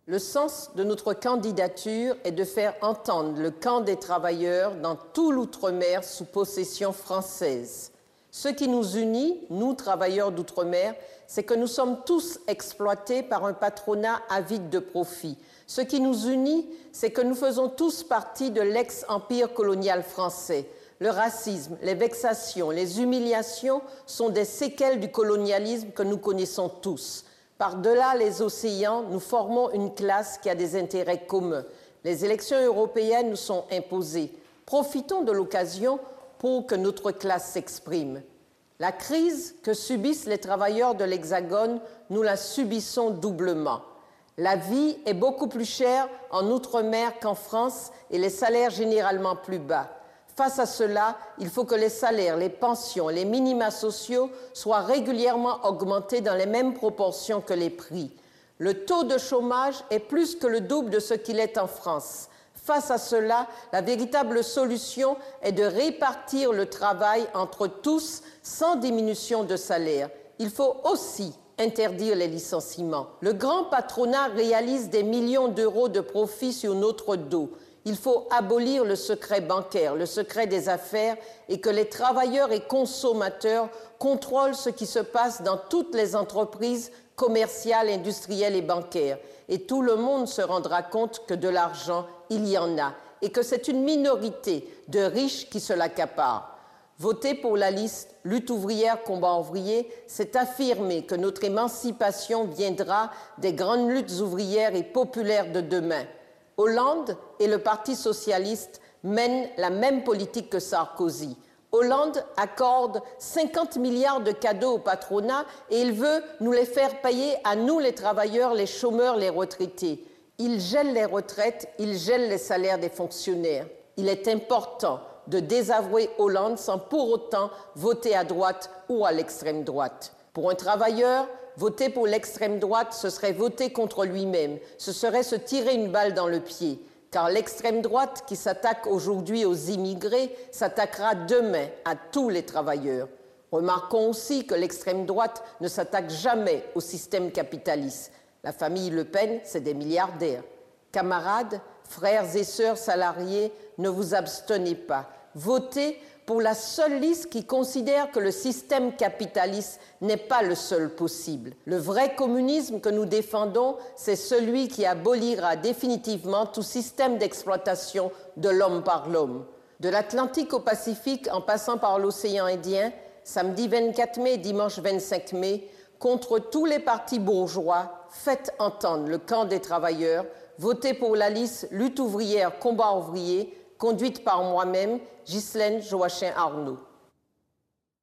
Le sens de notre candidature est de faire entendre le camp des travailleurs dans tout l'outre-mer sous possession française. Ce qui nous unit, nous, travailleurs d'outre-mer, c'est que nous sommes tous exploités par un patronat avide de profit. Ce qui nous unit, c'est que nous faisons tous partie de l'ex-empire colonial français. Le racisme, les vexations, les humiliations sont des séquelles du colonialisme que nous connaissons tous. Par-delà les océans, nous formons une classe qui a des intérêts communs. Les élections européennes nous sont imposées. Profitons de l'occasion pour que notre classe s'exprime. La crise que subissent les travailleurs de l'Hexagone, nous la subissons doublement. La vie est beaucoup plus chère en Outre-mer qu'en France et les salaires généralement plus bas. Face à cela, il faut que les salaires, les pensions, les minima sociaux soient régulièrement augmentés dans les mêmes proportions que les prix. Le taux de chômage est plus que le double de ce qu'il est en France. Face à cela, la véritable solution est de répartir le travail entre tous sans diminution de salaire. Il faut aussi interdire les licenciements. Le grand patronat réalise des millions d'euros de profit sur notre dos. Il faut abolir le secret bancaire, le secret des affaires et que les travailleurs et consommateurs contrôlent ce qui se passe dans toutes les entreprises commerciales, industrielles et bancaires. Et tout le monde se rendra compte que de l'argent, il y en a et que c'est une minorité de riches qui se l'accaparent. Voter pour la liste Lutte ouvrière, combat ouvrier, c'est affirmer que notre émancipation viendra des grandes luttes ouvrières et populaires de demain. Hollande et le Parti socialiste mènent la même politique que Sarkozy. Hollande accorde 50 milliards de cadeaux au patronat et il veut nous les faire payer à nous les travailleurs, les chômeurs, les retraités. Il gèle les retraites, il gèle les salaires des fonctionnaires. Il est important de désavouer Hollande sans pour autant voter à droite ou à l'extrême droite. Pour un travailleur, voter pour l'extrême droite, ce serait voter contre lui-même, ce serait se tirer une balle dans le pied, car l'extrême droite qui s'attaque aujourd'hui aux immigrés s'attaquera demain à tous les travailleurs. Remarquons aussi que l'extrême droite ne s'attaque jamais au système capitaliste. La famille Le Pen, c'est des milliardaires. Camarades, frères et sœurs salariés, ne vous abstenez pas. Votez pour la seule liste qui considère que le système capitaliste n'est pas le seul possible. Le vrai communisme que nous défendons, c'est celui qui abolira définitivement tout système d'exploitation de l'homme par l'homme. De l'Atlantique au Pacifique, en passant par l'océan Indien, samedi 24 mai et dimanche 25 mai, contre tous les partis bourgeois, faites entendre le camp des travailleurs, votez pour la liste Lutte ouvrière, combat ouvrier, conduite par moi-même, Ghislaine Joachim Arnaud.